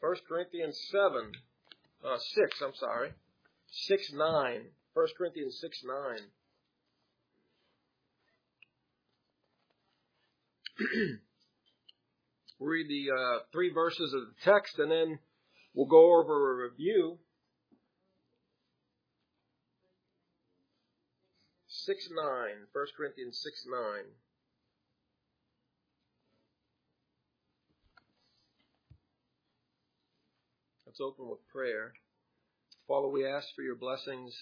1 Corinthians 6:9. 1 Corinthians 6:9. We'll read the 3 verses of the text, and then we'll go over a review. 6:9. 1 Corinthians 6:9. Let's open with prayer. Father, we ask for your blessings.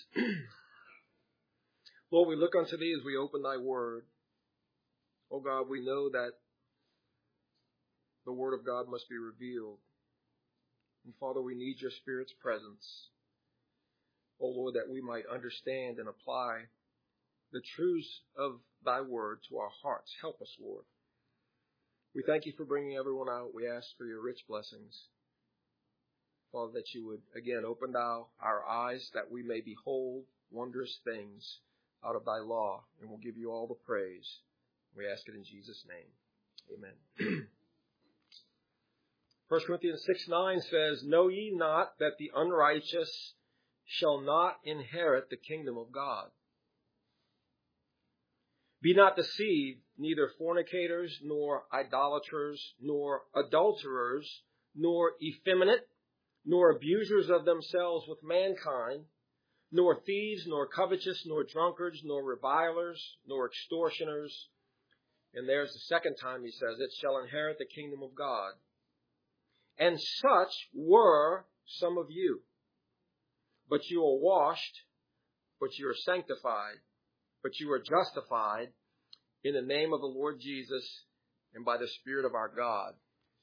Lord, we look unto thee as we open thy word. Oh God, we know that the word of God must be revealed. And Father, we need your Spirit's presence. Oh Lord, that we might understand and apply the truths of thy word to our hearts. Help us, Lord. We thank you for bringing everyone out. We ask for your rich blessings. Father, that you would again open our eyes that we may behold wondrous things out of thy law, and we'll give you all the praise. We ask it in Jesus' name. Amen. 1 Corinthians 6:9 says, Know ye not that the unrighteous shall not inherit the kingdom of God? Be not deceived, neither fornicators, nor idolaters, nor adulterers, nor effeminate, nor abusers of themselves with mankind, nor thieves, nor covetous, nor drunkards, nor revilers, nor extortioners. And there's the second time he says, it shall inherit the kingdom of God. And such were some of you. But you are washed, but you are sanctified, but you are justified in the name of the Lord Jesus and by the Spirit of our God.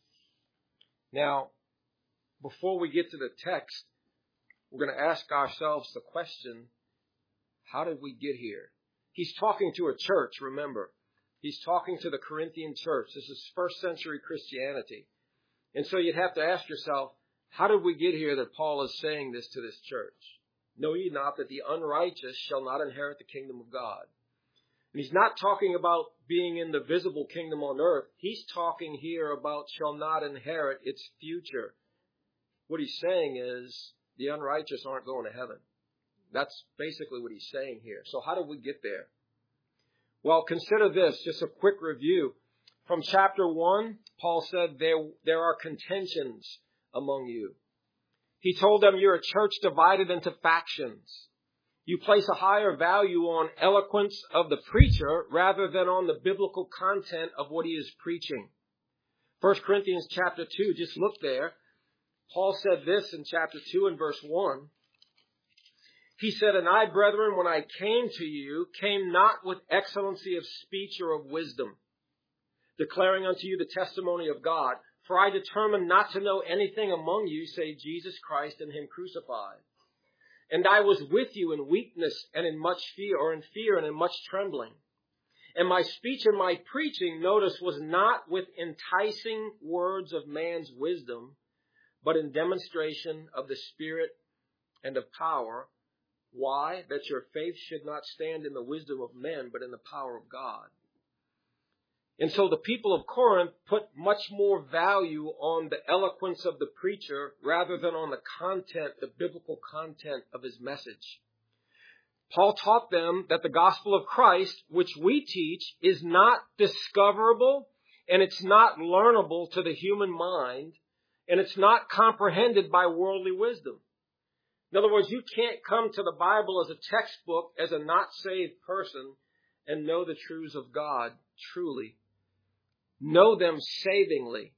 Now, before we get to the text, we're going to ask ourselves the question, how did we get here? He's talking to a church, remember. He's talking to the Corinthian church. This is first century Christianity. And so you'd have to ask yourself, how did we get here that Paul is saying this to this church? Know ye not that the unrighteous shall not inherit the kingdom of God? And he's not talking about being in the visible kingdom on earth. He's talking here about shall not inherit its future. What he's saying is the unrighteous aren't going to heaven. That's basically what he's saying here. So how did we get there? Well, consider this, just a quick review. From chapter 1, Paul said there are contentions among you. He told them you're a church divided into factions. You place a higher value on eloquence of the preacher rather than on the biblical content of what he is preaching. 1 Corinthians chapter 2, just look there. Paul said this in chapter 2 and verse 1. He said, And I, brethren, when I came to you, came not with excellency of speech or of wisdom, declaring unto you the testimony of God. For I determined not to know anything among you save Jesus Christ and him crucified. And I was with you in weakness and in much fear, or in fear and in much trembling. And my speech and my preaching, notice, was not with enticing words of man's wisdom, but in demonstration of the Spirit and of power. Why? That your faith should not stand in the wisdom of men, but in the power of God. And so the people of Corinth put much more value on the eloquence of the preacher rather than on the content, the biblical content of his message. Paul taught them that the gospel of Christ, which we teach, is not discoverable and it's not learnable to the human mind, and it's not comprehended by worldly wisdom. In other words, you can't come to the Bible as a textbook as a not saved person and know the truths of God truly. Know them savingly.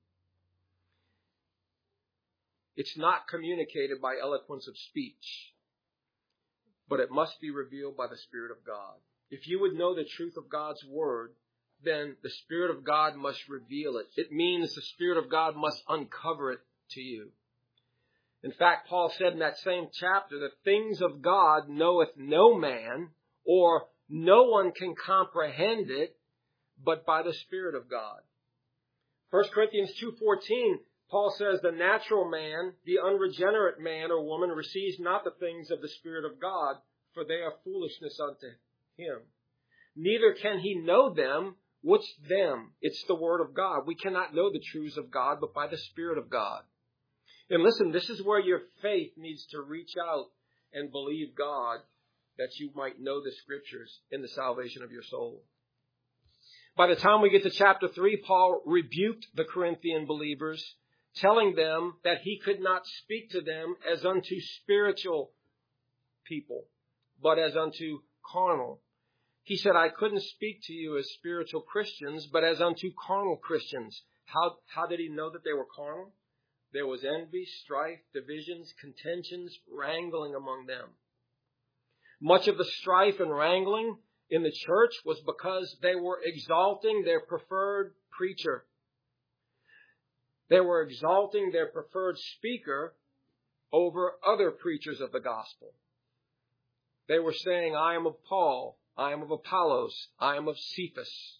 It's not communicated by eloquence of speech, but it must be revealed by the Spirit of God. If you would know the truth of God's word, then the Spirit of God must reveal it. It means the Spirit of God must uncover it to you. In fact, Paul said in that same chapter, the things of God knoweth no man, or no one can comprehend it, but by the Spirit of God. 1 Corinthians 2:14, Paul says, the natural man, the unregenerate man or woman, receives not the things of the Spirit of God, for they are foolishness unto him. Neither can he know them. What's them? It's the Word of God. We cannot know the truths of God, but by the Spirit of God. And listen, this is where your faith needs to reach out and believe God that you might know the Scriptures in the salvation of your soul. By the time we get to chapter 3, Paul rebuked the Corinthian believers, telling them that he could not speak to them as unto spiritual people, but as unto carnal. He said, I couldn't speak to you as spiritual Christians, but as unto carnal Christians. How did he know that they were carnal? There was envy, strife, divisions, contentions, wrangling among them. Much of the strife and wrangling in the church was because they were exalting their preferred preacher. They were exalting their preferred speaker over other preachers of the gospel. They were saying, I am of Paul, I am of Apollos, I am of Cephas.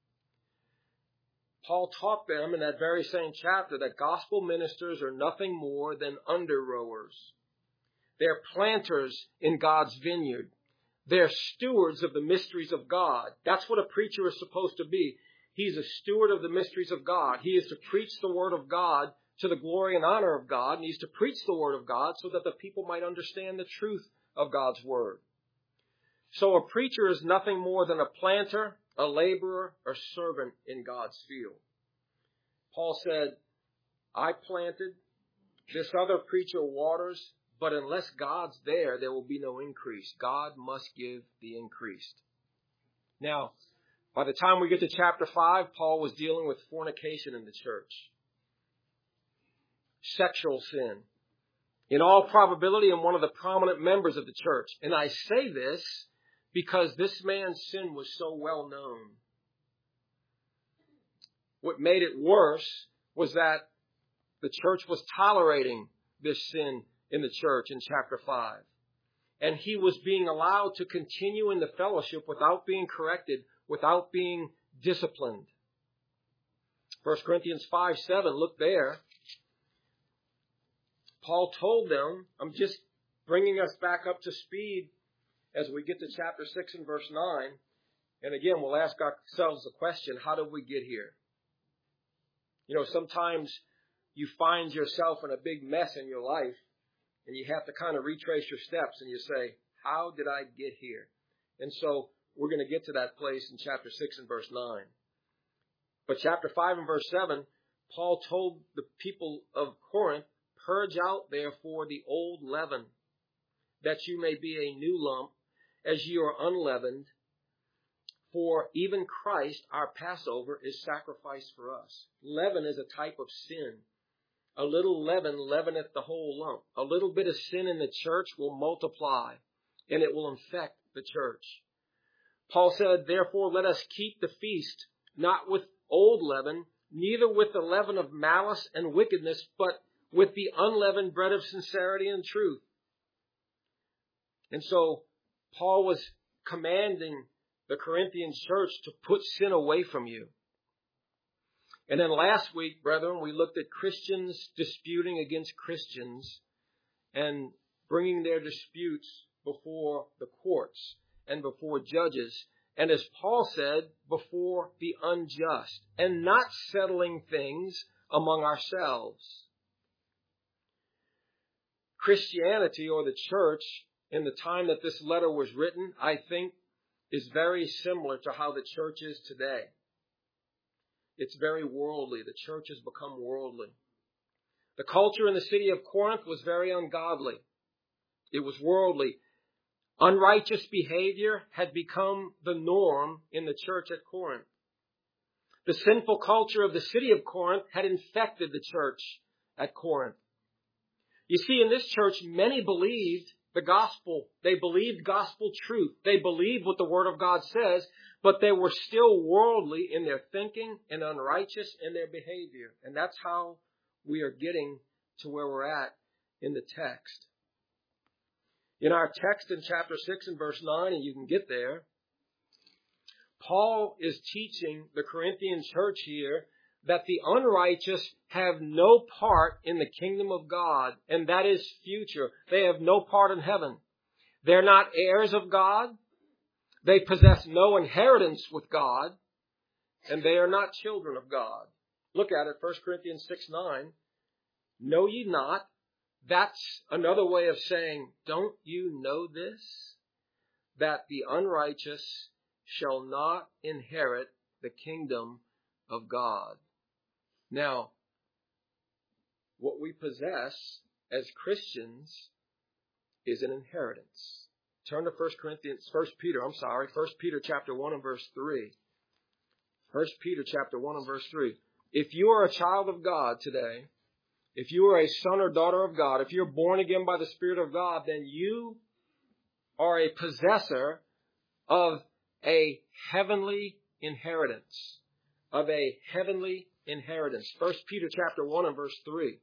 Paul taught them in that very same chapter that gospel ministers are nothing more than under-rowers. They're planters in God's vineyard. They're stewards of the mysteries of God. That's what a preacher is supposed to be. He's a steward of the mysteries of God. He is to preach the word of God to the glory and honor of God. And he's to preach the word of God so that the people might understand the truth of God's word. So a preacher is nothing more than a planter, a laborer, or servant in God's field. Paul said, I planted, this other preacher waters, but unless God's there will be no increase. God must give the increase. Now, by the time we get to chapter 5, Paul was dealing with fornication in the church. Sexual sin. In all probability, in one of the prominent members of the church. And I say this because this man's sin was so well known. What made it worse was that the church was tolerating this sin in the church in chapter 5. And he was being allowed to continue in the fellowship without being corrected, without being disciplined. 1 Corinthians 5:7, look there. Paul told them, I'm just bringing us back up to speed as we get to chapter 6 and verse 9. And again, we'll ask ourselves the question, how did we get here? You know, sometimes you find yourself in a big mess in your life, and you have to kind of retrace your steps, and you say, how did I get here? And so we're going to get to that place in chapter 6 and verse 9. But chapter 5 and verse 7, Paul told the people of Corinth, purge out therefore the old leaven, that you may be a new lump, as you are unleavened. For even Christ, our Passover, is sacrificed for us. Leaven is a type of sin. A little leaven leaveneth the whole lump. A little bit of sin in the church will multiply, and it will infect the church. Paul said, therefore, let us keep the feast, not with old leaven, neither with the leaven of malice and wickedness, but with the unleavened bread of sincerity and truth. And so Paul was commanding the Corinthian church to put sin away from you. And then last week, brethren, we looked at Christians disputing against Christians and bringing their disputes before the courts and before judges. And as Paul said, before the unjust, and not settling things among ourselves. Christianity, or the church, in the time that this letter was written, I think, is very similar to how the church is today. It's very worldly. The church has become worldly. The culture in the city of Corinth was very ungodly. It was worldly. Unrighteous behavior had become the norm in the church at Corinth. The sinful culture of the city of Corinth had infected the church at Corinth. You see, in this church, many believed the gospel. They believed gospel truth. They believed what the Word of God says, but they were still worldly in their thinking and unrighteous in their behavior. And that's how we are getting to where we're at in the text. In our text in chapter 6 and verse 9, and you can get there, Paul is teaching the Corinthian church here that the unrighteous have no part in the kingdom of God, and that is future. They have no part in heaven. They're not heirs of God. They possess no inheritance with God, and they are not children of God. Look at it, 1 Corinthians 6:9. Know ye not? That's another way of saying, don't you know this? That the unrighteous shall not inherit the kingdom of God. Now, what we possess as Christians is an inheritance. Turn to 1 Peter chapter 1 and verse 3. 1 Peter chapter 1 and verse 3. If you are a child of God today, if you are a son or daughter of God, if you're born again by the Spirit of God, then you are a possessor of a heavenly inheritance. Of a heavenly inheritance. 1 Peter chapter 1 and verse 3.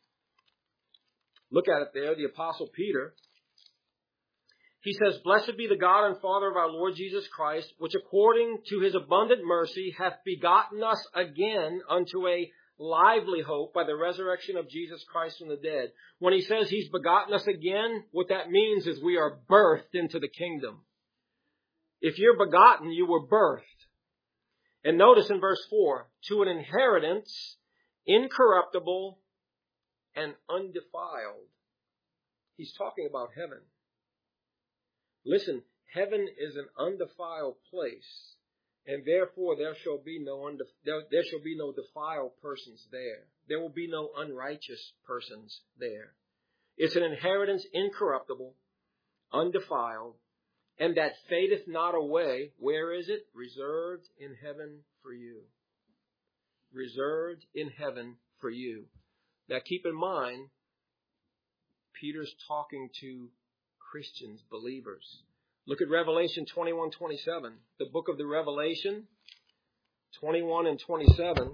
Look at it there, the Apostle Peter. He says, Blessed be the God and Father of our Lord Jesus Christ, which according to his abundant mercy hath begotten us again unto a lively hope by the resurrection of Jesus Christ from the dead. When he says he's begotten us again, what that means is we are birthed into the kingdom. If you're begotten, you were birthed. And notice in verse 4, to an inheritance incorruptible and undefiled. He's talking about heaven. Listen, heaven is an undefiled place, and therefore there shall be no defiled persons there. There will be no unrighteous persons there. It's an inheritance incorruptible, undefiled, and that fadeth not away. Where is it? Reserved in heaven for you. Reserved in heaven for you. Now keep in mind, Peter's talking to Christians, believers. Look at Revelation 21:27. The book of the Revelation, 21 and 27.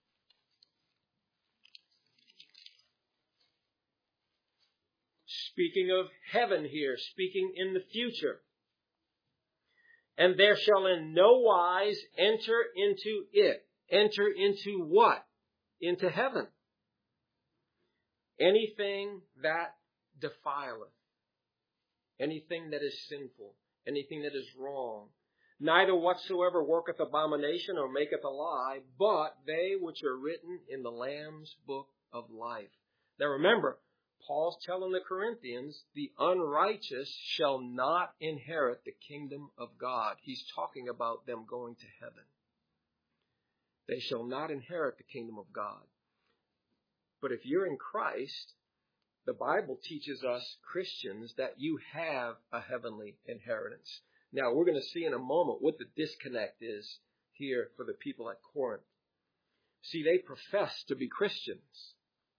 Speaking of heaven here, speaking in the future. And there shall in no wise enter into it. Enter into what? Into heaven. Anything that defileth. Anything that is sinful, anything that is wrong, neither whatsoever worketh abomination or maketh a lie, but they which are written in the Lamb's book of life. Now remember, Paul's telling the Corinthians, the unrighteous shall not inherit the kingdom of God. He's talking about them going to heaven. They shall not inherit the kingdom of God. But if you're in Christ, the Bible teaches us Christians that you have a heavenly inheritance. Now, we're going to see in a moment what the disconnect is here for the people at Corinth. See, they profess to be Christians,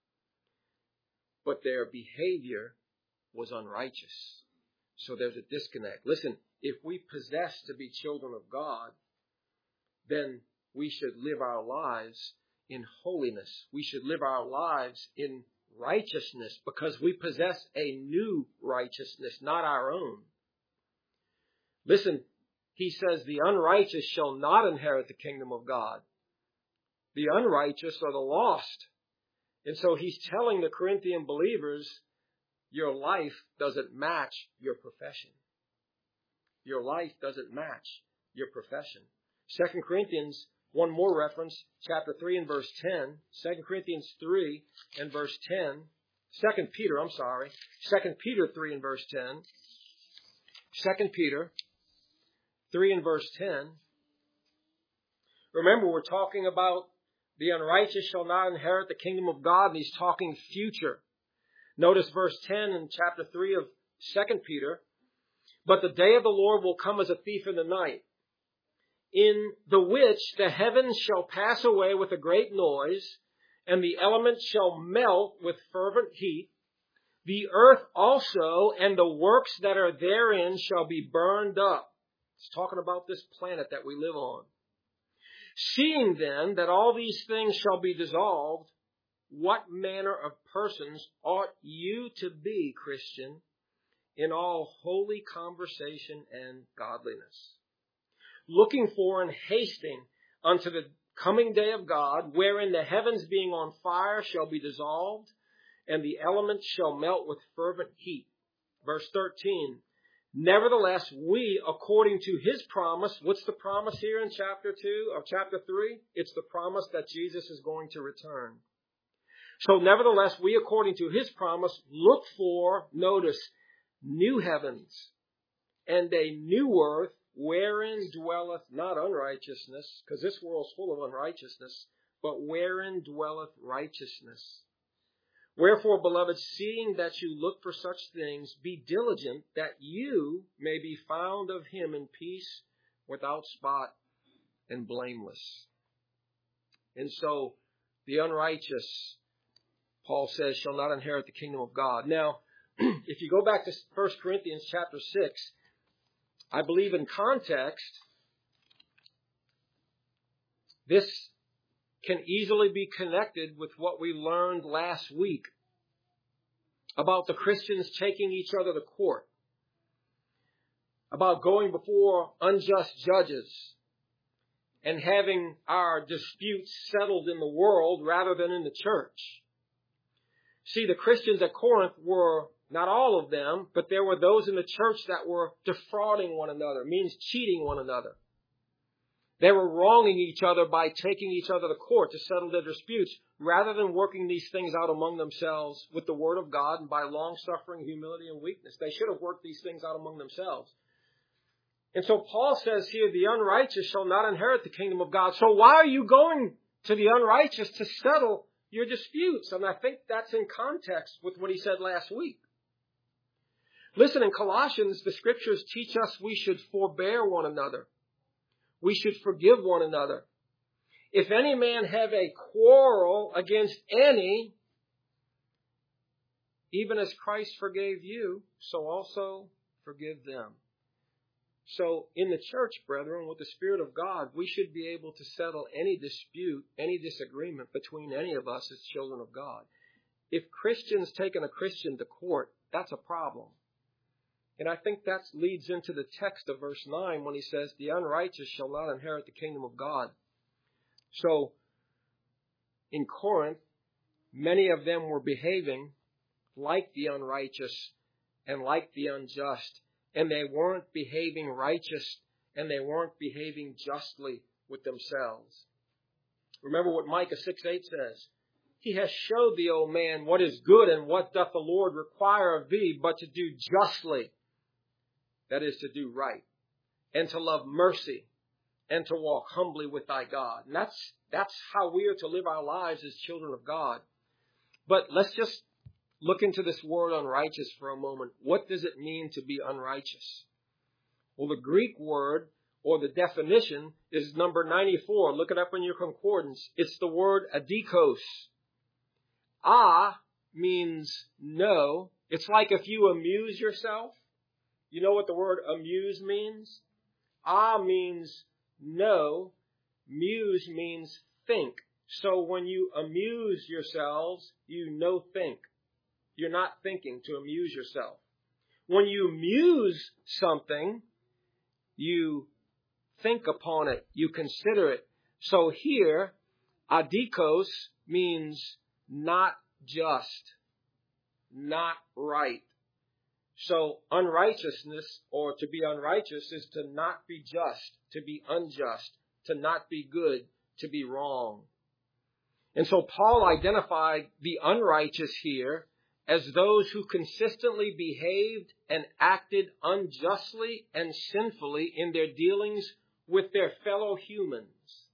but their behavior was unrighteous. So there's a disconnect. Listen, if we possess to be children of God, then we should live our lives in holiness. We should live our lives in righteousness, because we possess a new righteousness, not our own. Listen, he says the unrighteous shall not inherit the kingdom of God. The unrighteous are the lost. And so he's telling the Corinthian believers, your life doesn't match your profession. Your life doesn't match your profession. 2 Corinthians, one more reference, chapter 3 and verse 10. 2 Corinthians 3 and verse 10. 2 Peter 3 and verse 10. 2 Peter 3 and verse 10. Remember, we're talking about the unrighteous shall not inherit the kingdom of God, and he's talking future. Notice verse 10 in chapter 3 of 2 Peter. But the day of the Lord will come as a thief in the night, in the which the heavens shall pass away with a great noise, and the elements shall melt with fervent heat. The earth also and the works that are therein shall be burned up. It's talking about this planet that we live on. Seeing then that all these things shall be dissolved, what manner of persons ought you to be, Christian, in all holy conversation and godliness? Looking for and hasting unto the coming day of God, wherein the heavens being on fire shall be dissolved, and the elements shall melt with fervent heat. Verse 13, nevertheless, we, according to his promise, what's the promise here in chapter 2 of chapter 3? It's the promise that Jesus is going to return. So nevertheless, we, according to his promise, look for, notice, new heavens and a new earth wherein dwelleth not unrighteousness, because this world's full of unrighteousness, but wherein dwelleth righteousness. Wherefore, beloved, seeing that you look for such things, be diligent that you may be found of him in peace, without spot and blameless. And so, the unrighteous, Paul says, shall not inherit the kingdom of God. Now, if you go back to 1 Corinthians chapter 6, I believe in context, this can easily be connected with what we learned last week about the Christians taking each other to court, about going before unjust judges and having our disputes settled in the world rather than in the church. See, the Christians at Corinth were, not all of them, but there were those in the church that were defrauding one another, means cheating one another. They were wronging each other by taking each other to court to settle their disputes, rather than working these things out among themselves with the word of God and by long-suffering, humility, and weakness. They should have worked these things out among themselves. And so Paul says here, the unrighteous shall not inherit the kingdom of God. So why are you going to the unrighteous to settle your disputes? And I think that's in context with what he said last week. Listen, in Colossians, the scriptures teach us we should forbear one another. We should forgive one another. If any man have a quarrel against any, even as Christ forgave you, so also forgive them. So in the church, brethren, with the Spirit of God, we should be able to settle any dispute, any disagreement between any of us as children of God. If Christians taking a Christian to court, that's a problem. And I think that leads into the text of verse 9 when he says, the unrighteous shall not inherit the kingdom of God. So, in Corinth, many of them were behaving like the unrighteous and like the unjust. And they weren't behaving righteous and they weren't behaving justly with themselves. Remember what Micah 6:8 says. He has showed thee, O man, what is good and what doth the Lord require of thee, but to do justly. That is to do right, and to love mercy, and to walk humbly with thy God. And that's how we are to live our lives as children of God. But let's just look into this word unrighteous for a moment. What does it mean to be unrighteous? Well, the Greek word, or the definition, is number 94. Look it up in your concordance. It's the word adikos. Means no. It's like if you amuse yourself. You know what the word amuse means? Means no. Muse means think. So when you amuse yourselves, you no think. You're not thinking to amuse yourself. When you muse something, you think upon it. You consider it. So here, adikos means not just, not right. So unrighteousness, or to be unrighteous, is to not be just, to be unjust, to not be good, to be wrong. And so Paul identified the unrighteous here as those who consistently behaved and acted unjustly and sinfully in their dealings with their fellow humans.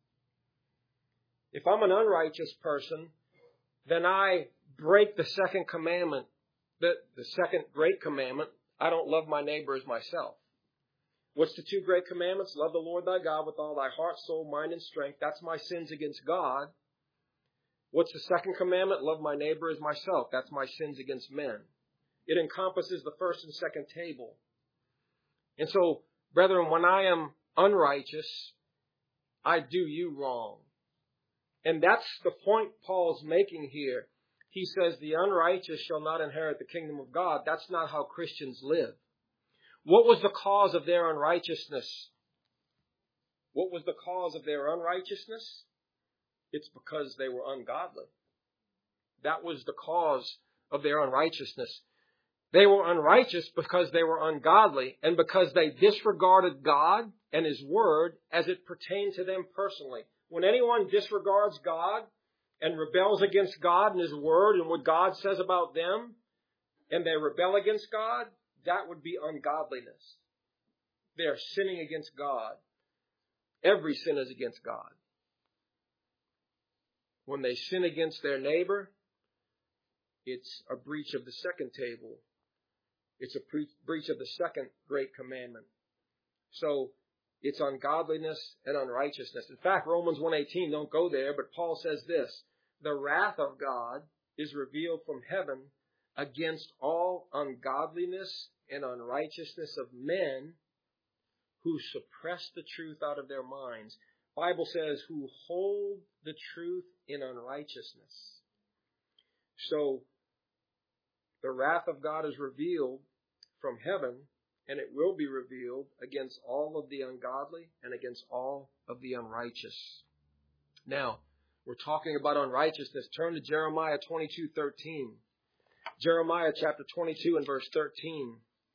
If I'm an unrighteous person, then I break the second commandment. The second great commandment, I don't love my neighbor as myself. What's the two great commandments? Love the Lord thy God with all thy heart, soul, mind, and strength. That's my sins against God. What's the second commandment? Love my neighbor as myself. That's my sins against men. It encompasses the first and second table. And so, brethren, when I am unrighteous, I do you wrong. And that's the point Paul's making here. He says the unrighteous shall not inherit the kingdom of God. That's not how Christians live. What was the cause of their unrighteousness? What was the cause of their unrighteousness? It's because they were ungodly. That was the cause of their unrighteousness. They were unrighteous because they were ungodly and because they disregarded God and His Word as it pertained to them personally. When anyone disregards God and rebels against God and His Word and what God says about them, and they rebel against God, that would be ungodliness. They are sinning against God. Every sin is against God. When they sin against their neighbor, it's a breach of the second table. It's a breach of the second great commandment. So it's ungodliness and unrighteousness. In fact, Romans 1:18, don't go there, but Paul says this: the wrath of God is revealed from heaven against all ungodliness and unrighteousness of men who suppress the truth out of their minds. The Bible says, who hold the truth in unrighteousness. So the wrath of God is revealed from heaven, and it will be revealed against all of the ungodly and against all of the unrighteous. Now, we're talking about unrighteousness. Turn to Jeremiah 22:13. Jeremiah chapter 22 and verse 13.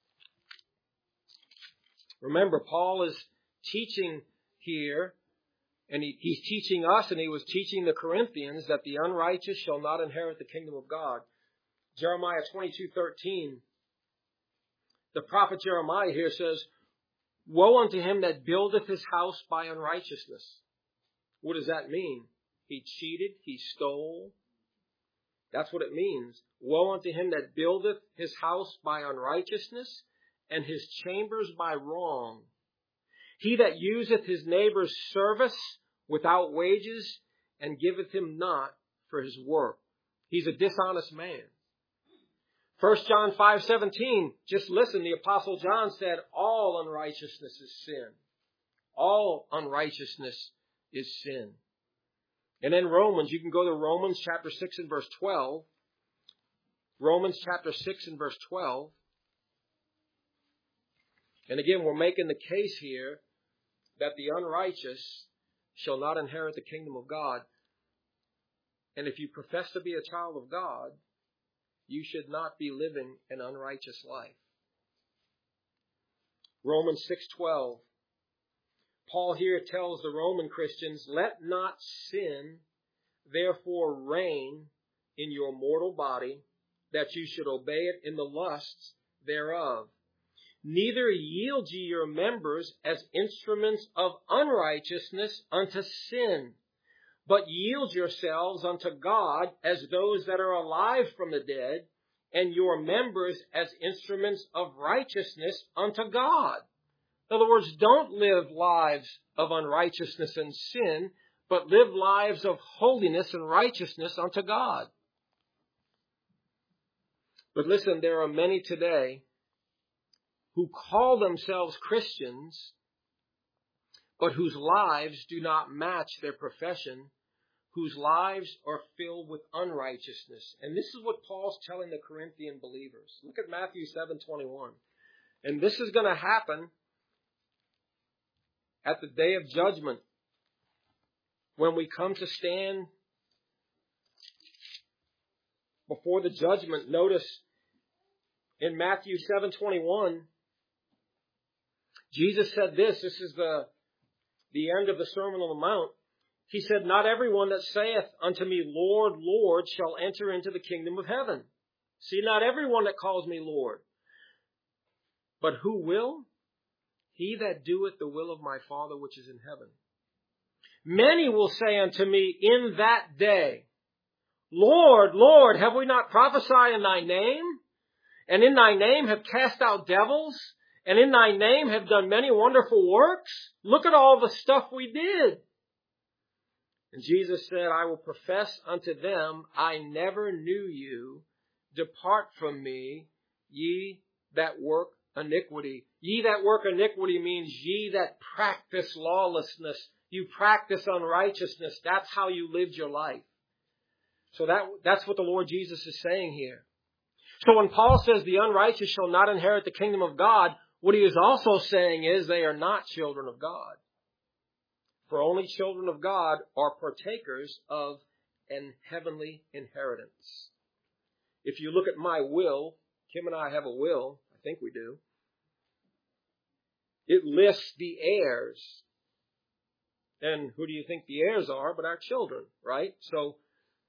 Remember, Paul is teaching here, and he's teaching us, and he was teaching the Corinthians, that the unrighteous shall not inherit the kingdom of God. Jeremiah 22:13. The prophet Jeremiah here says, woe unto him that buildeth his house by unrighteousness. What does that mean? He cheated, he stole. That's what it means. Woe unto him that buildeth his house by unrighteousness, and his chambers by wrong. He that useth his neighbor's service without wages, and giveth him not for his work. He's a dishonest man. 1 John 5:17, just listen, the Apostle John said, all unrighteousness is sin. All unrighteousness is sin. And then Romans, you can go to Romans chapter 6 and verse 12. Romans chapter 6 and verse 12. And again, we're making the case here that the unrighteous shall not inherit the kingdom of God. And if you profess to be a child of God, you should not be living an unrighteous life. Romans 6:12. Paul here tells the Roman Christians, let not sin therefore reign in your mortal body, that you should obey it in the lusts thereof. Neither yield ye your members as instruments of unrighteousness unto sin, but yield yourselves unto God as those that are alive from the dead, and your members as instruments of righteousness unto God. In other words, don't live lives of unrighteousness and sin, but live lives of holiness and righteousness unto God. But listen, there are many today who call themselves Christians, but whose lives do not match their profession, whose lives are filled with unrighteousness. And this is what Paul's telling the Corinthian believers. Look at Matthew 7:21. And this is going to happen at the day of judgment, when we come to stand before the judgment. Notice in Matthew 7:21, Jesus said this. This is the end of the Sermon on the Mount. He said, not everyone that saith unto me, Lord, Lord, shall enter into the kingdom of heaven. See, not everyone that calls me Lord. But who will? He that doeth the will of my Father which is in heaven. Many will say unto me in that day, Lord, Lord, have we not prophesied in thy name? And in thy name have cast out devils? And in thy name have done many wonderful works? Look at all the stuff we did. And Jesus said, I will profess unto them, I never knew you. Depart from me, ye that work iniquity. Ye that work iniquity means ye that practice lawlessness. You practice unrighteousness. That's how you lived your life. So that's what the Lord Jesus is saying here. So when Paul says the unrighteous shall not inherit the kingdom of God, what he is also saying is they are not children of God. For only children of God are partakers of an heavenly inheritance. If you look at my will, Kim and I have a will, I think we do. It lists the heirs. And who do you think the heirs are but our children, right? So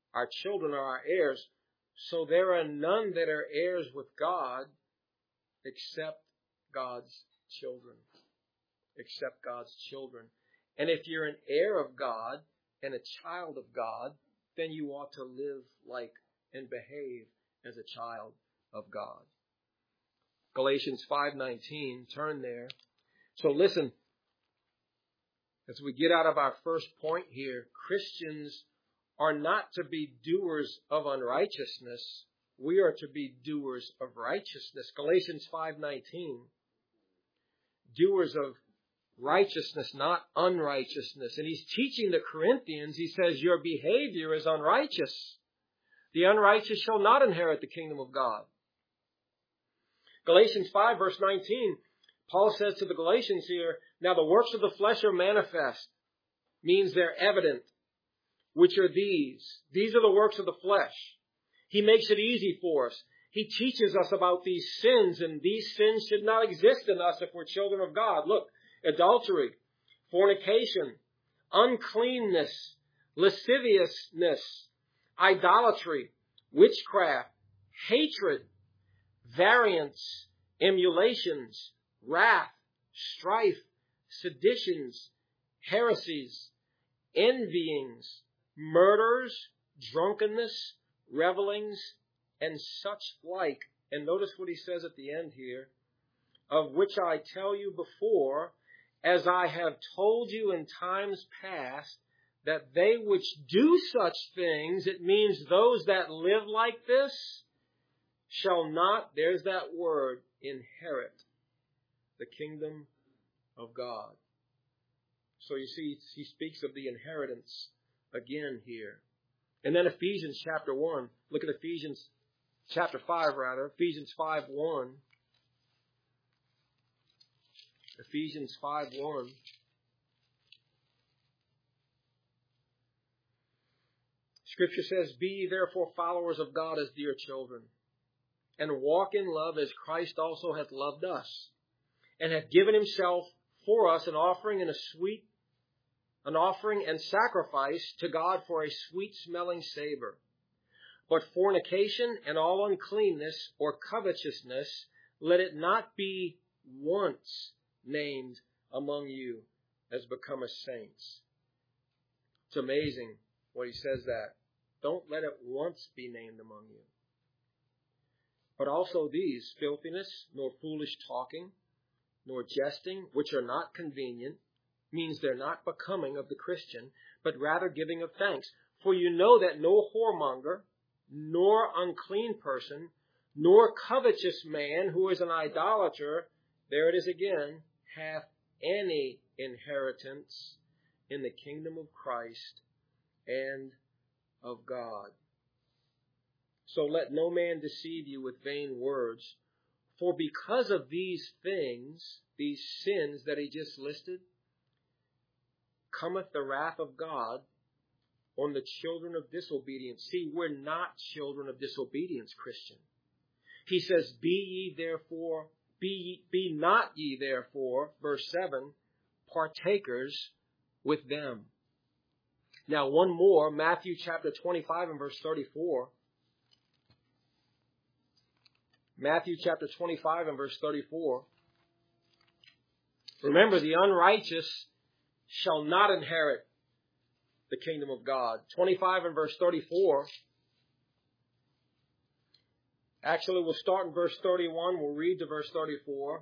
Our children are our heirs. So there are none that are heirs with God except God's children. Except God's children. And if you're an heir of God and a child of God, then you ought to live like and behave as a child of God. Galatians 5:19, turn there. So listen, as we get out of our first point here, Christians are not to be doers of unrighteousness. We are to be doers of righteousness. Galatians 5:19, doers of righteousness, not unrighteousness. And he's teaching the Corinthians, he says, your behavior is unrighteous. The unrighteous shall not inherit the kingdom of God. Galatians 5 verse 19, Paul says to the Galatians here, now the works of the flesh are manifest, means they're evident, which are these. These are the works of the flesh. He makes it easy for us. He teaches us about these sins, and these sins should not exist in us if we're children of God. Look, adultery, fornication, uncleanness, lasciviousness, idolatry, witchcraft, hatred, variance, emulations, wrath, strife, seditions, heresies, envyings, murders, drunkenness, revelings, and such like. And notice what he says at the end here, of which I tell you before, as I have told you in times past, that they which do such things, it means those that live like this, shall not, there's that word, inherit the kingdom of God. So you see, he speaks of the inheritance again here. And then Ephesians chapter 1. Look at Ephesians chapter 5 rather. Ephesians 5:1. Ephesians 5:1. Scripture says, be ye therefore followers of God as dear children, and walk in love as Christ also hath loved us, and hath given himself for us an offering and sacrifice to God for a sweet smelling savor. But fornication and all uncleanness or covetousness, let it not be once named among you as becometh saints. It's amazing what he says that. Don't let it once be named among you. But also these, filthiness, nor foolish talking, nor jesting, which are not convenient, means they're not becoming of the Christian, but rather giving of thanks. For you know that no whoremonger, nor unclean person, nor covetous man who is an idolater, there it is again, hath any inheritance in the kingdom of Christ and of God. So let no man deceive you with vain words, for because of these things, these sins that he just listed, cometh the wrath of God on the children of disobedience. See, we're not children of disobedience, Christian. He says, be not ye therefore, verse 7, partakers with them. Now one more, Matthew chapter 25 and verse 34. Matthew chapter 25 and verse 34. Remember, the unrighteous shall not inherit the kingdom of God. 25 and verse 34. Actually, we'll start in verse 31. We'll read to verse 34.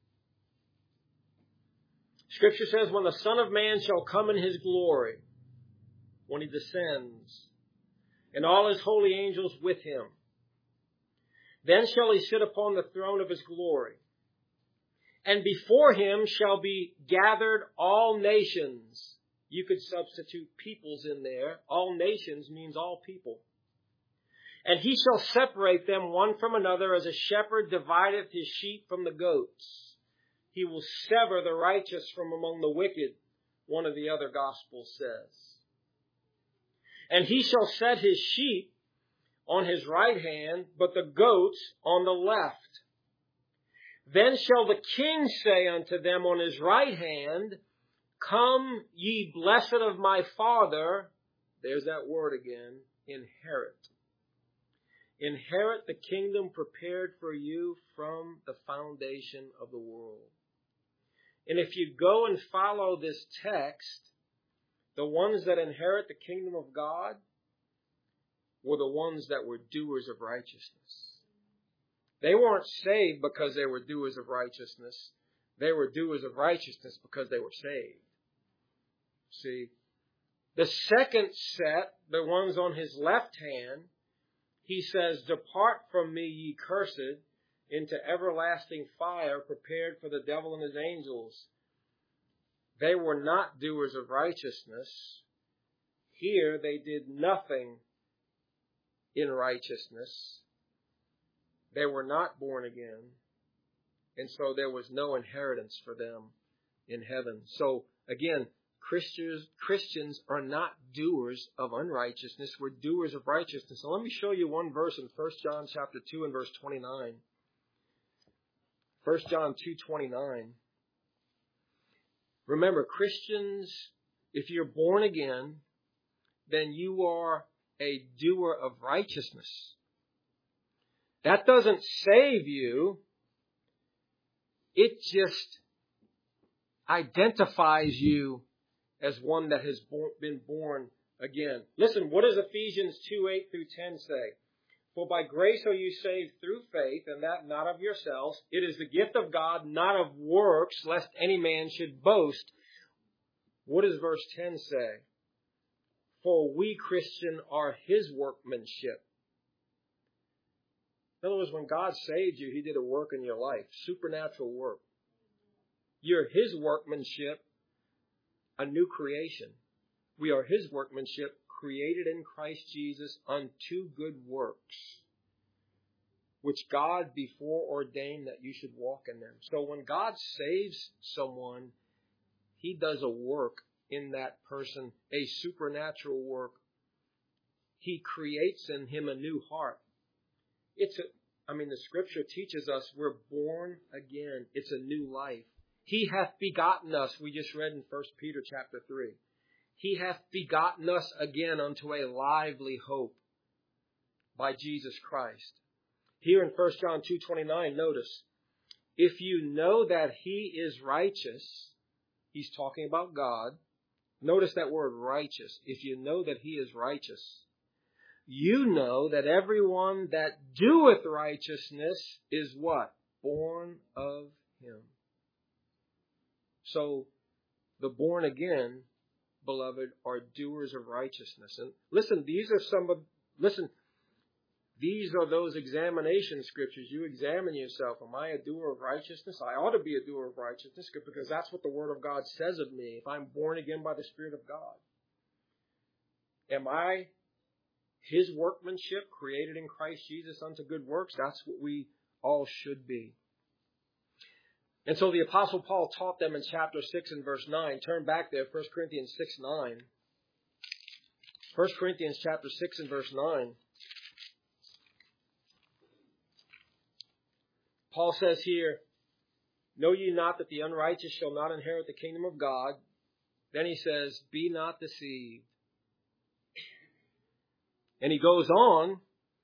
Scripture says, when the Son of Man shall come in his glory, when he descends, and all his holy angels with him, then shall he sit upon the throne of his glory. And before him shall be gathered all nations. You could substitute peoples in there. All nations means all people. And he shall separate them one from another, as a shepherd divideth his sheep from the goats. He will sever the righteous from among the wicked, one of the other gospels says. And he shall set his sheep on his right hand, but the goats on the left. Then shall the king say unto them on his right hand, come, ye blessed of my Father, there's that word again, inherit. Inherit the kingdom prepared for you from the foundation of the world. And if you go and follow this text, the ones that inherit the kingdom of God were the ones that were doers of righteousness. They weren't saved because they were doers of righteousness. They were doers of righteousness because they were saved. See, the second set, the ones on his left hand, he says, "Depart from me, ye cursed, into everlasting fire prepared for the devil and his angels." They were not doers of righteousness. Here they did nothing in righteousness. They were not born again. And so there was no inheritance for them in heaven. So again, Christians are not doers of unrighteousness. We're doers of righteousness. So let me show you one verse in 1 John chapter 2 and verse 29. 1 John 2:29. Remember, Christians, if you're born again, then you are a doer of righteousness. That doesn't save you. It just identifies you as one that has been born again. Listen, what does Ephesians 2:8 through 10 say? For by grace are you saved through faith, and that not of yourselves. It is the gift of God, not of works, lest any man should boast. What does verse 10 say? For we, Christian, are his workmanship. In other words, when God saved you, he did a work in your life, supernatural work. You're his workmanship, a new creation. We are his workmanship, created in Christ Jesus unto good works, which God before ordained that you should walk in them. So when God saves someone, he does a work in that person, a supernatural work. He creates in him a new heart. The scripture teaches us we're born again. It's a new life. He hath begotten us. We just read in 1 Peter chapter 3. He hath begotten us again unto a lively hope by Jesus Christ. Here in 1 John 2:29, notice, if you know that he is righteous, he's talking about God. Notice that word righteous. If you know that he is righteous, you know that everyone that doeth righteousness is what? Born of him. So, the born again, beloved, are doers of righteousness. And listen, these are those examination scriptures. You examine yourself. Am I a doer of righteousness? I ought to be a doer of righteousness because that's what the Word of God says of me if I'm born again by the Spirit of God. Am I his workmanship created in Christ Jesus unto good works? That's what we all should be. And so the Apostle Paul taught them in chapter 6 and verse 9. Turn back there, 1 Corinthians 6:9. 1 Corinthians chapter 6 and verse 9. Paul says here, know ye not that the unrighteous shall not inherit the kingdom of God? Then he says, be not deceived. And he goes on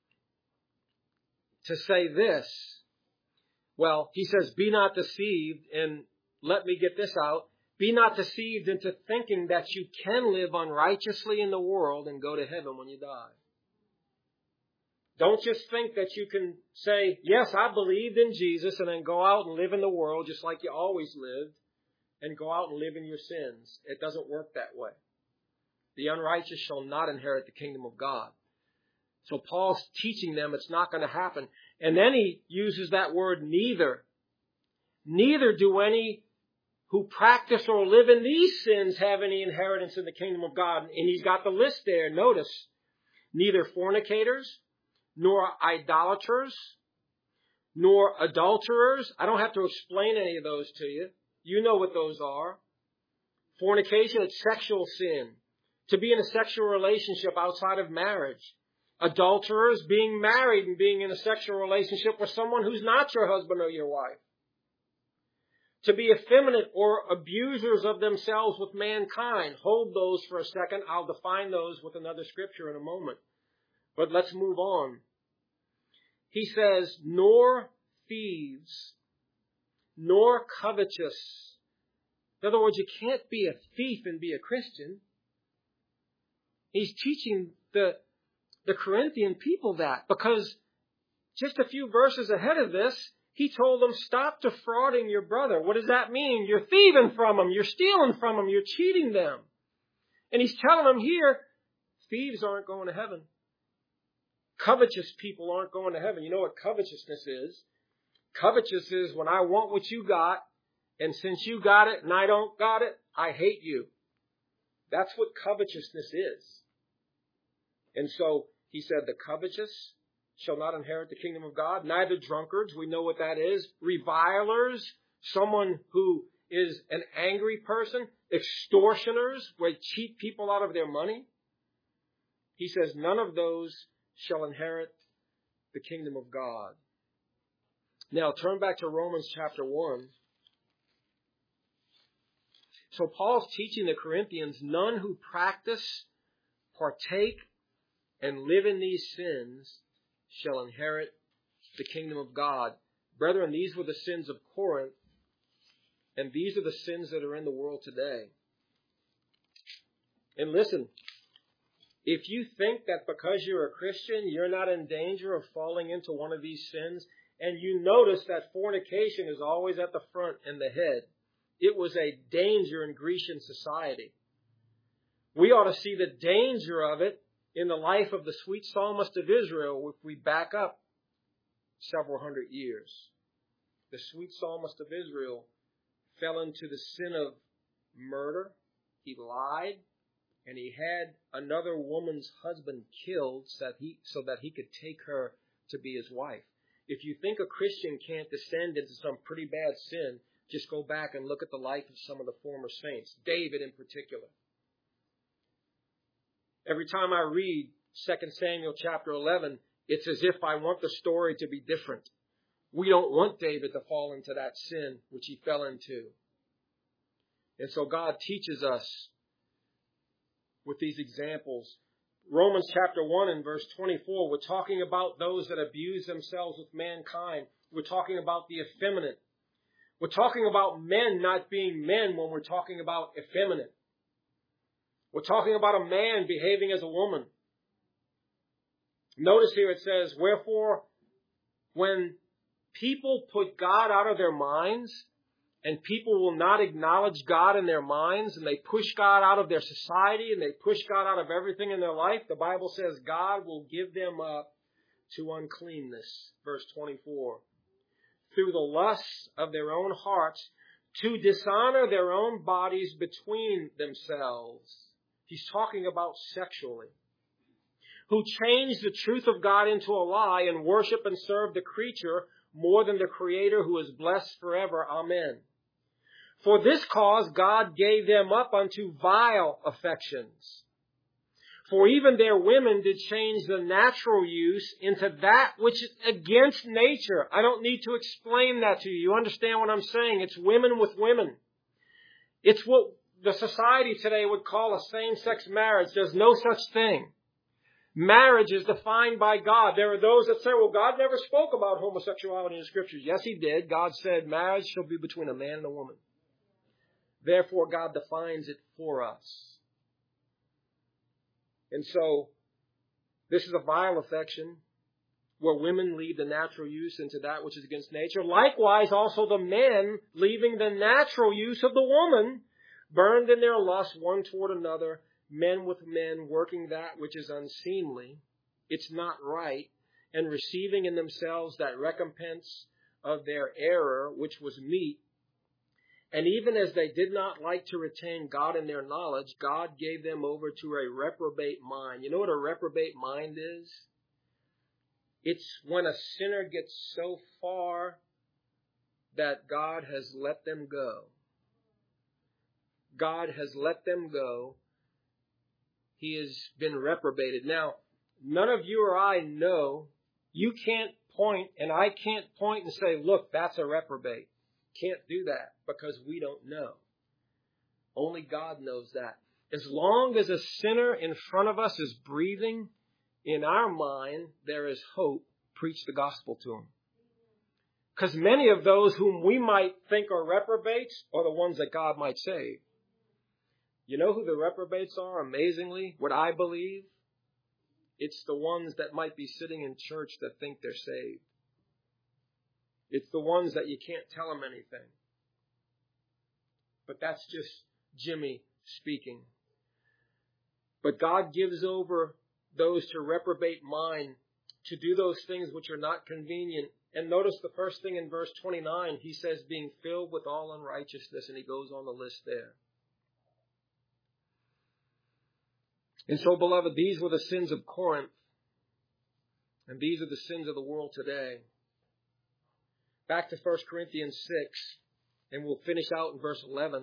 to say this. Well, he says, be not deceived, and let me get this out. Be not deceived into thinking that you can live unrighteously in the world and go to heaven when you die. Don't just think that you can say, yes, I believed in Jesus, and then go out and live in the world just like you always lived, and go out and live in your sins. It doesn't work that way. The unrighteous shall not inherit the kingdom of God. So Paul's teaching them it's not going to happen. And then he uses that word neither. Neither do any who practice or live in these sins have any inheritance in the kingdom of God. And he's got the list there. Notice, neither fornicators, nor idolaters, nor adulterers. I don't have to explain any of those to you. You know what those are. Fornication, it's sexual sin. To be in a sexual relationship outside of marriage. Adulterers, being married and being in a sexual relationship with someone who's not your husband or your wife. To be effeminate or abusers of themselves with mankind. Hold those for a second. I'll define those with another scripture in a moment. But let's move on. He says, nor thieves, nor covetous. In other words, you can't be a thief and be a Christian. He's teaching the Corinthian people that, because just a few verses ahead of this, he told them, stop defrauding your brother. What does that mean? You're thieving from them. You're stealing from them. You're cheating them. And he's telling them here, thieves aren't going to heaven. Covetous people aren't going to heaven. You know what covetousness is? Covetous is when I want what you got, and since you got it and I don't got it, I hate you. That's what covetousness is. And so he said, the covetous shall not inherit the kingdom of God. Neither drunkards, we know what that is. Revilers, someone who is an angry person. Extortioners, where they cheat people out of their money. He says, none of those shall inherit the kingdom of God. Now turn back to Romans chapter 1. So Paul's teaching the Corinthians, none who practice, partake, and live in these sins shall inherit the kingdom of God. Brethren, these were the sins of Corinth, and these are the sins that are in the world today. And listen, if you think that because you're a Christian, you're not in danger of falling into one of these sins, and you notice that fornication is always at the front and the head, it was a danger in Grecian society. We ought to see the danger of it in the life of the sweet psalmist of Israel if we back up several hundred years. The sweet psalmist of Israel fell into the sin of murder. He lied, and he had another woman's husband killed so that he could take her to be his wife. If you think a Christian can't descend into some pretty bad sin, just go back and look at the life of some of the former saints, David in particular. Every time I read 2 Samuel chapter 11, it's as if I want the story to be different. We don't want David to fall into that sin which he fell into. And so God teaches us with these examples. Romans chapter 1 and verse 24, we're talking about those that abuse themselves with mankind. We're talking about the effeminate. We're talking about men not being men when we're talking about effeminate. We're talking about a man behaving as a woman. Notice here it says, wherefore, when people put God out of their minds, and people will not acknowledge God in their minds, and they push God out of their society, and they push God out of everything in their life, the Bible says God will give them up to uncleanness. Verse 24. Through the lusts of their own hearts, to dishonor their own bodies between themselves. He's talking about sexually. Who change the truth of God into a lie and worship and serve the creature more than the Creator who is blessed forever. Amen. For this cause God gave them up unto vile affections. For even their women did change the natural use into that which is against nature. I don't need to explain that to you. You understand what I'm saying? It's women with women. It's what the society today would call a same-sex marriage. There's no such thing. Marriage is defined by God. There are those that say, well, God never spoke about homosexuality in the Scriptures. Yes, He did. God said marriage shall be between a man and a woman. Therefore, God defines it for us. And so, this is a vile affection where women leave the natural use into that which is against nature. Likewise, also the men leaving the natural use of the woman, burned in their lust one toward another, men with men working that which is unseemly. It's not right. And receiving in themselves that recompense of their error, which was meet. And even as they did not like to retain God in their knowledge, God gave them over to a reprobate mind. You know what a reprobate mind is? It's when a sinner gets so far that God has let them go. God has let them go. He has been reprobated. Now, none of you or I know. You can't point, and I can't point and say, look, that's a reprobate. Can't do that because we don't know. Only God knows that. As long as a sinner in front of us is breathing, in our mind there is hope, preach the gospel to them. Because many of those whom we might think are reprobates are the ones that God might save. You know who the reprobates are, amazingly? What I believe? It's the ones that might be sitting in church that think they're saved. It's the ones that you can't tell them anything. But that's just Jimmy speaking. But God gives over those to reprobate mind to do those things which are not convenient. And notice the first thing in verse 29, he says, being filled with all unrighteousness, and he goes on the list there. And so, beloved, these were the sins of Corinth, and these are the sins of the world today. Back to 1 Corinthians 6, and we'll finish out in verse 11.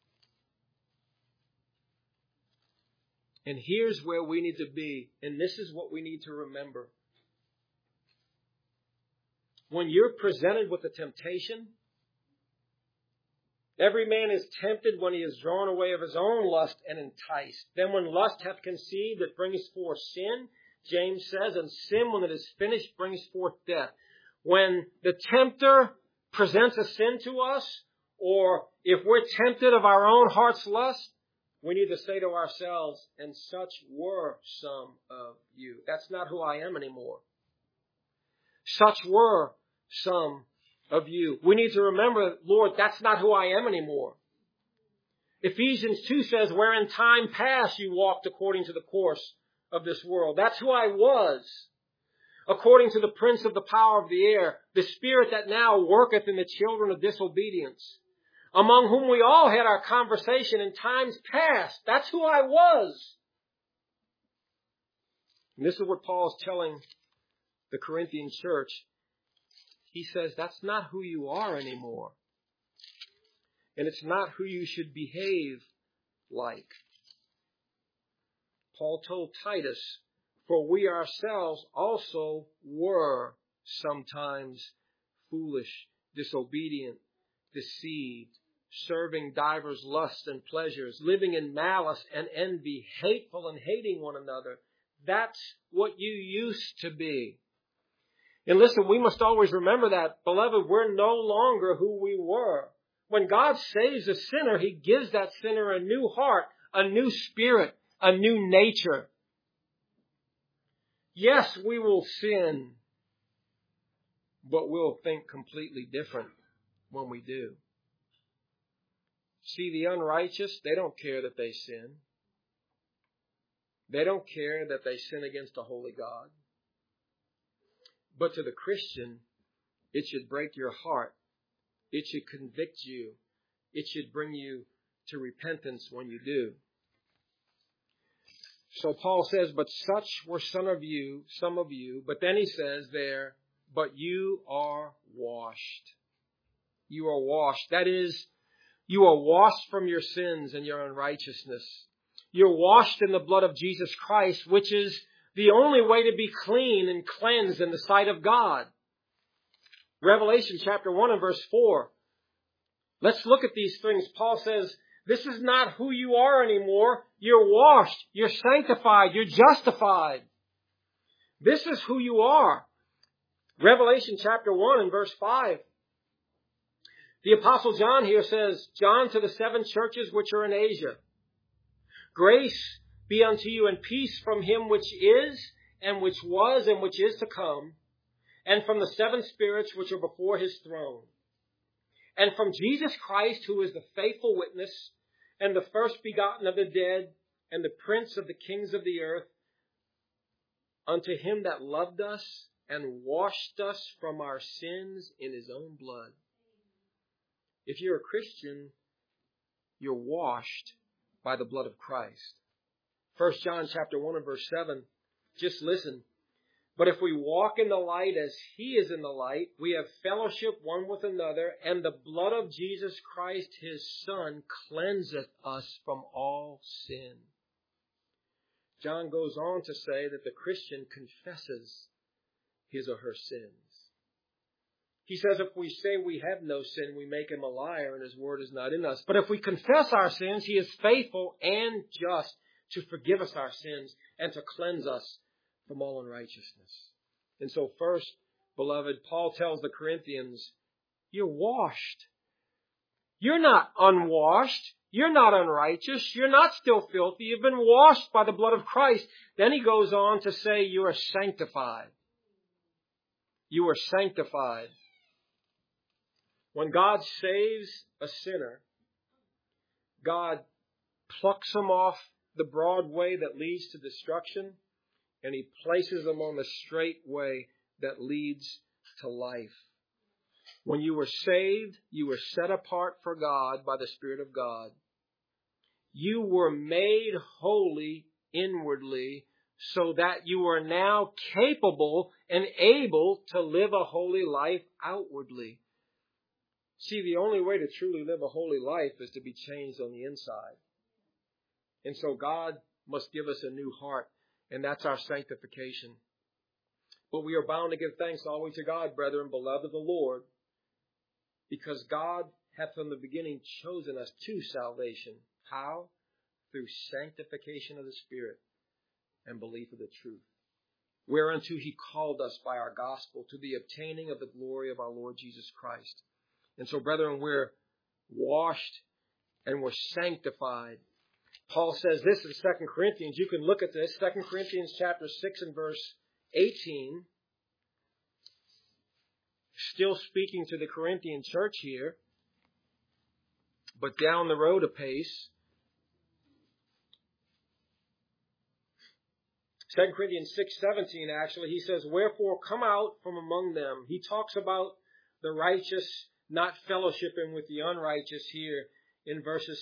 And here's where we need to be, and this is what we need to remember. When you're presented with a temptation, every man is tempted when he is drawn away of his own lust and enticed. Then when lust hath conceived, it brings forth sin, James says, and sin, when it is finished, brings forth death. When the tempter presents a sin to us, or if we're tempted of our own heart's lust, we need to say to ourselves, and such were some of you. That's not who I am anymore. Such were some of you. We need to remember, Lord, that's not who I am anymore. Ephesians 2 says, where in time past you walked according to the course of this world. That's who I was. According to the prince of the power of the air, the spirit that now worketh in the children of disobedience, among whom we all had our conversation in times past. That's who I was. And this is what Paul's telling the Corinthian church. He says, that's not who you are anymore. And it's not who you should behave like. Paul told Titus, for we ourselves also were sometimes foolish, disobedient, deceived, serving divers lusts and pleasures, living in malice and envy, hateful and hating one another. That's what you used to be. And listen, we must always remember that, beloved, we're no longer who we were. When God saves a sinner, he gives that sinner a new heart, a new spirit, a new nature. Yes, we will sin, but we'll think completely different when we do. See, the unrighteous, they don't care that they sin. They don't care that they sin against a holy God. But to the Christian, it should break your heart. It should convict you. It should bring you to repentance when you do. So Paul says, but such were some of you, but then he says there, but you are washed. You are washed. That is, you are washed from your sins and your unrighteousness. You're washed in the blood of Jesus Christ, which is the only way to be clean and cleansed in the sight of God. Revelation chapter 1 and verse 4. Let's look at these things. Paul says, this is not who you are anymore. You're washed. You're sanctified. You're justified. This is who you are. Revelation chapter 1 and verse 5. The Apostle John here says, John to the 7 churches which are in Asia. Grace be unto you and peace from him which is, and which was, and which is to come, and from the 7 spirits which are before his throne, and from Jesus Christ, who is the faithful witness, and the first begotten of the dead, and the prince of the kings of the earth, unto him that loved us and washed us from our sins in his own blood. If you're a Christian, you're washed by the blood of Christ. 1 John chapter 1 and verse 7, just listen. But if we walk in the light as he is in the light, we have fellowship one with another, and the blood of Jesus Christ, his Son, cleanseth us from all sin. John goes on to say that the Christian confesses his or her sins. He says if we say we have no sin, we make him a liar, and his word is not in us. But if we confess our sins, he is faithful and just to forgive us our sins and to cleanse us from all unrighteousness. And so first, beloved, Paul tells the Corinthians, you're washed. You're not unwashed. You're not unrighteous. You're not still filthy. You've been washed by the blood of Christ. Then he goes on to say you are sanctified. You are sanctified. When God saves a sinner, God plucks him off the broad way that leads to destruction, and he places them on the straight way that leads to life. When you were saved, you were set apart for God by the Spirit of God. You were made holy inwardly so that you are now capable and able to live a holy life outwardly. See, the only way to truly live a holy life is to be changed on the inside. And so God must give us a new heart, and that's our sanctification. But we are bound to give thanks always to God, brethren, beloved of the Lord, because God hath from the beginning chosen us to salvation. How? Through sanctification of the Spirit and belief of the truth, whereunto he called us by our gospel to the obtaining of the glory of our Lord Jesus Christ. And so, brethren, we're washed and we're sanctified. Paul says this in 2 Corinthians. You can look at this. 2 Corinthians chapter 6 and verse 18. Still speaking to the Corinthian church here, but down the road a pace. 2 Corinthians 6:17, actually, he says, wherefore come out from among them. He talks about the righteous not fellowshipping with the unrighteous here in verses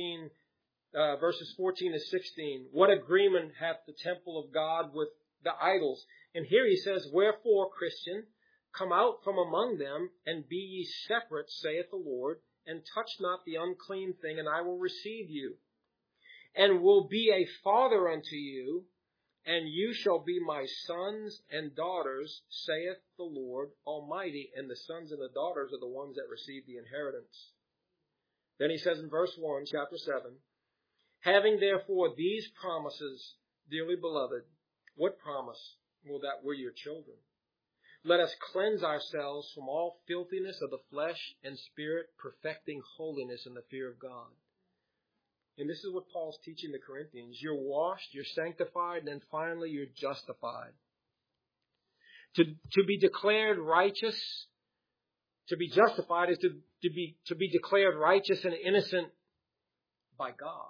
14 to 16. What agreement hath the temple of God with the idols? And here he says, wherefore, Christian, come out from among them, and be ye separate, saith the Lord, and touch not the unclean thing, and I will receive you, and will be a father unto you, and you shall be my sons and daughters, saith the Lord Almighty. And the sons and the daughters are the ones that receive the inheritance. Then he says in verse 1, chapter 7, having therefore these promises, dearly beloved, what promise? Well, that we're your children. Let us cleanse ourselves from all filthiness of the flesh and spirit, perfecting holiness in the fear of God. And this is what Paul's teaching the Corinthians. You're washed, you're sanctified, and then finally you're justified. To be declared righteous, to be justified is to be declared righteous and innocent by God.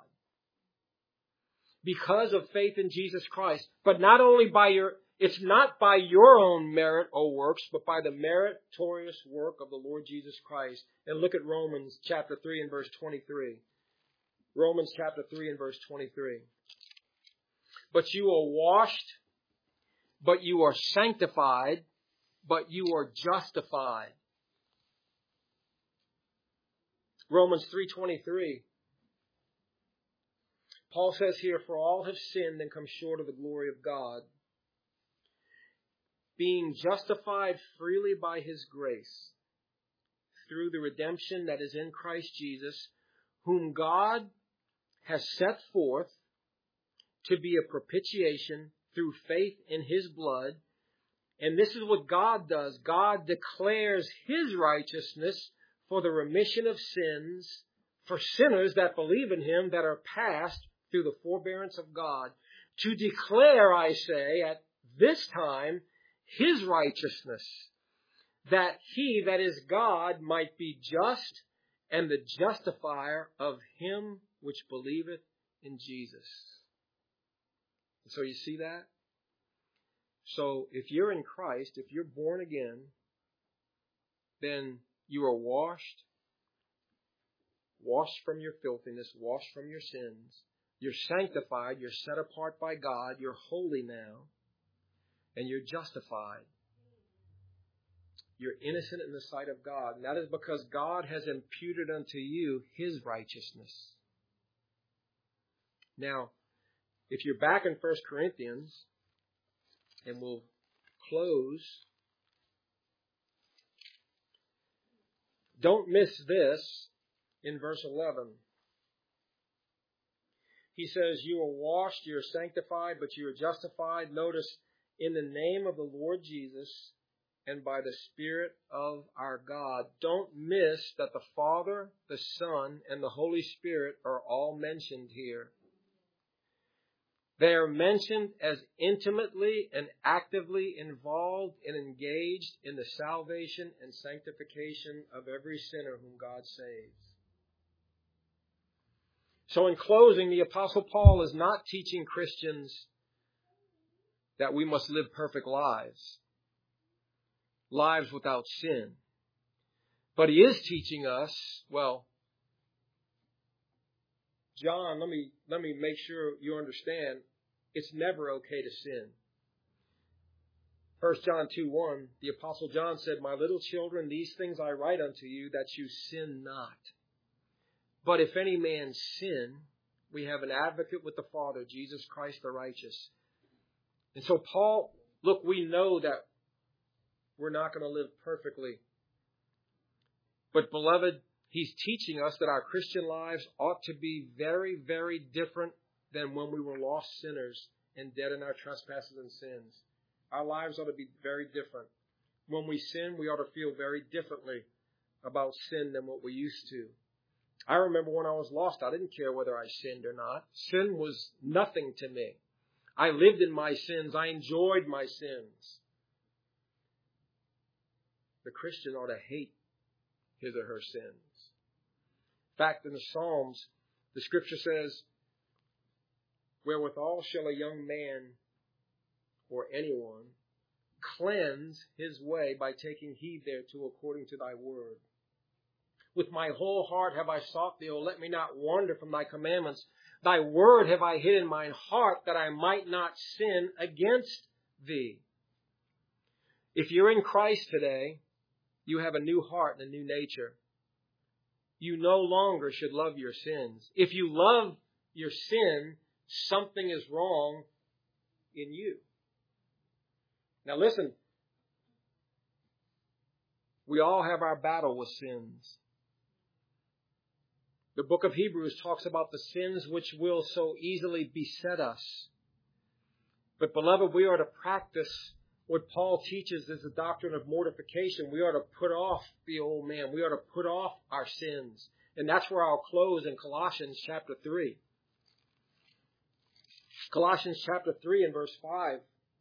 Because of faith in Jesus Christ. But not only it's not by your own merit or works, but by the meritorious work of the Lord Jesus Christ. And look at Romans chapter 3 and verse 23. Romans chapter 3 and verse 23. But you are washed, but you are sanctified, but you are justified. Romans 3:23. Paul says here, for all have sinned and come short of the glory of God, being justified freely by his grace, through the redemption that is in Christ Jesus, whom God has set forth to be a propitiation through faith in his blood. And this is what God does. God declares his righteousness for the remission of sins for sinners that believe in him, that are passed through the forbearance of God. To declare, I say, at this time, his righteousness, that he, that is God, might be just and the justifier of him which believeth in Jesus. So you see that? So if you're in Christ, if you're born again, then you are washed from your filthiness, washed from your sins. You're sanctified, you're set apart by God, you're holy now, and you're justified. You're innocent in the sight of God. And that is because God has imputed unto you his righteousness. Now, if you're back in 1 Corinthians, and we'll close, don't miss this in verse 11. He says, you are washed, you're sanctified, but you are justified. Notice in the name of the Lord Jesus and by the Spirit of our God. Don't miss that the Father, the Son, and the Holy Spirit are all mentioned here. They are mentioned as intimately and actively involved and engaged in the salvation and sanctification of every sinner whom God saves. So in closing, the Apostle Paul is not teaching Christians that we must live perfect lives without sin. But he is teaching us, well, John, let me make sure you understand, it's never okay to sin. 1 John 2:1, the Apostle John said, "My little children, these things I write unto you, that you sin not. But if any man sin, we have an advocate with the Father, Jesus Christ the righteous." And so Paul, look, we know that we're not going to live perfectly. But beloved, he's teaching us that our Christian lives ought to be very, very different than when we were lost sinners and dead in our trespasses and sins. Our lives ought to be very different. When we sin, we ought to feel very differently about sin than what we used to. I remember when I was lost, I didn't care whether I sinned or not. Sin was nothing to me. I lived in my sins. I enjoyed my sins. The Christian ought to hate his or her sins. In fact, in the Psalms, the Scripture says, "Wherewithal shall a young man or anyone cleanse his way by taking heed thereto according to thy word. With my whole heart have I sought thee, O let me not wander from thy commandments. Thy word have I hid in mine heart, that I might not sin against thee." If you're in Christ today, you have a new heart and a new nature. You no longer should love your sins. If you love your sin, something is wrong in you. Now listen, we all have our battle with sins. The book of Hebrews talks about the sins which will so easily beset us. But beloved, we are to practice what Paul teaches is the doctrine of mortification. We are to put off the old man. We are to put off our sins. And that's where I'll close in Colossians chapter 3. Colossians chapter 3 and verse 5.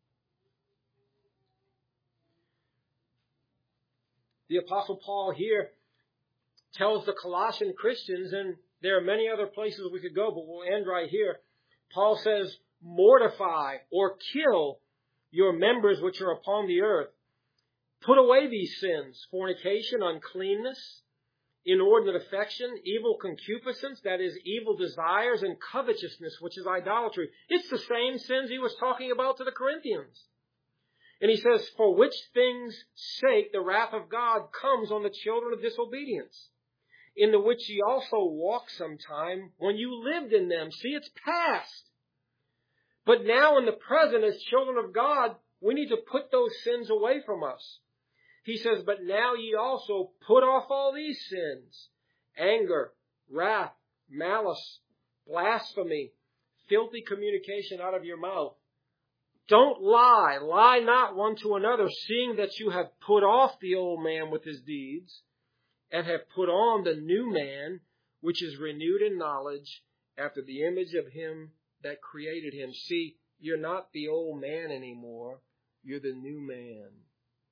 The Apostle Paul here tells the Colossian Christians, and there are many other places we could go, but we'll end right here. Paul says, "Mortify or kill your members which are upon the earth. Put away these sins, fornication, uncleanness, inordinate affection, evil concupiscence, that is, evil desires, and covetousness, which is idolatry." It's the same sins he was talking about to the Corinthians. And he says, "For which things' sake the wrath of God comes on the children of disobedience, in the which ye also walked sometime when you lived in them." See, it's past. But now in the present, as children of God, we need to put those sins away from us. He says, "But now ye also put off all these sins: anger, wrath, malice, blasphemy, filthy communication out of your mouth. Don't lie. Lie not one to another, seeing that you have put off the old man with his deeds, and have put on the new man, which is renewed in knowledge after the image of him that created him." See, you're not the old man anymore. You're the new man.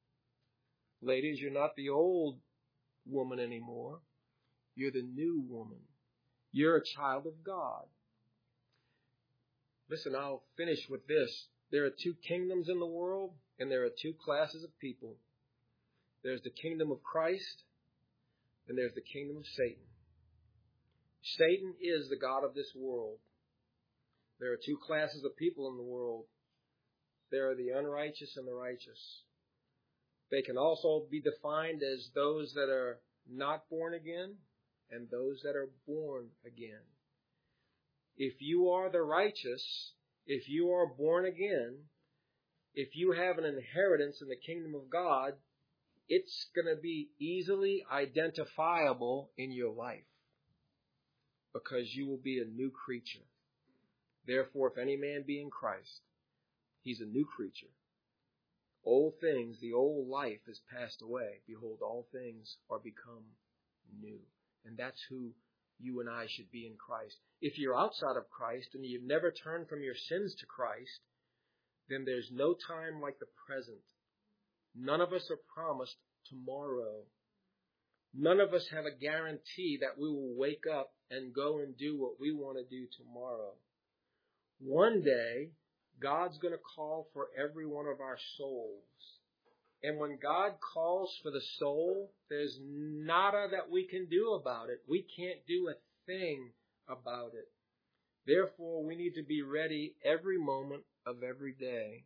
Ladies, you're not the old woman anymore. You're the new woman. You're a child of God. Listen, I'll finish with this. There are two kingdoms in the world, and there are two classes of people. There's the kingdom of Christ, and there's the kingdom of Satan. Satan is the god of this world. There are two classes of people in the world. There are the unrighteous and the righteous. They can also be defined as those that are not born again and those that are born again. If you are the righteous, if you are born again, if you have an inheritance in the kingdom of God, it's going to be easily identifiable in your life because you will be a new creature. Therefore, if any man be in Christ, he's a new creature. Old things, the old life is passed away. Behold, all things are become new. And that's who you and I should be in Christ. If you're outside of Christ and you've never turned from your sins to Christ, then there's no time like the present. None of us are promised tomorrow. None of us have a guarantee that we will wake up and go and do what we want to do tomorrow. One day, God's going to call for every one of our souls. And when God calls for the soul, there's nada that we can do about it. We can't do a thing about it. Therefore, we need to be ready every moment of every day.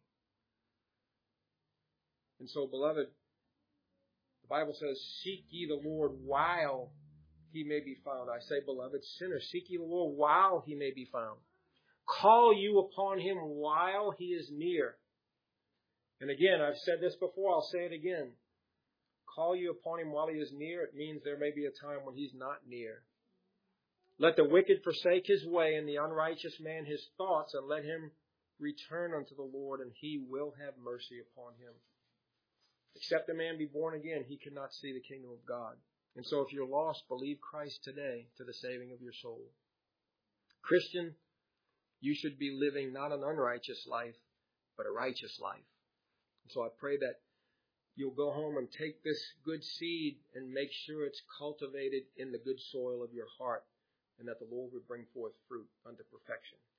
And so, beloved, the Bible says, seek ye the Lord while he may be found. I say, beloved sinners, seek ye the Lord while he may be found. Call you upon him while he is near. And again, I've said this before, I'll say it again. Call you upon him while he is near, it means there may be a time when he's not near. Let the wicked forsake his way, and the unrighteous man his thoughts, and let him return unto the Lord, and he will have mercy upon him. Except a man be born again, he cannot see the kingdom of God. And so if you're lost, believe Christ today to the saving of your soul. Christian, you should be living not an unrighteous life, but a righteous life. And so I pray that you'll go home and take this good seed and make sure it's cultivated in the good soil of your heart, and that the Lord will bring forth fruit unto perfection.